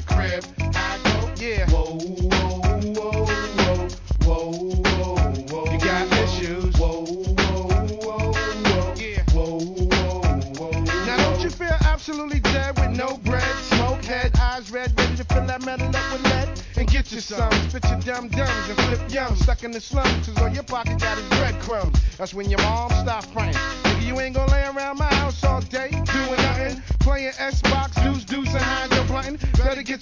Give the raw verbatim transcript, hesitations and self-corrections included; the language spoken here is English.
the crib. I go, yeah. Whoa, whoa, whoa, whoa, whoa, whoa, whoa. You got issues. Whoa, whoa, whoa, whoa, yeah. Whoa, whoa, whoa. Now don't you feel absolutely dead with no bread, smoke head, eyes red, ready to fill that metal up with lead? And get you some, spit your dumb dumbs and flip yum. Stuck in the slums, cause all your pocket got is breadcrumbs. That's when your mom stop praying. Nigga, you ain't gonna lay around my house all day doing nothing. Playing Xbox, deuce, deuce, and hydro blunting. Better get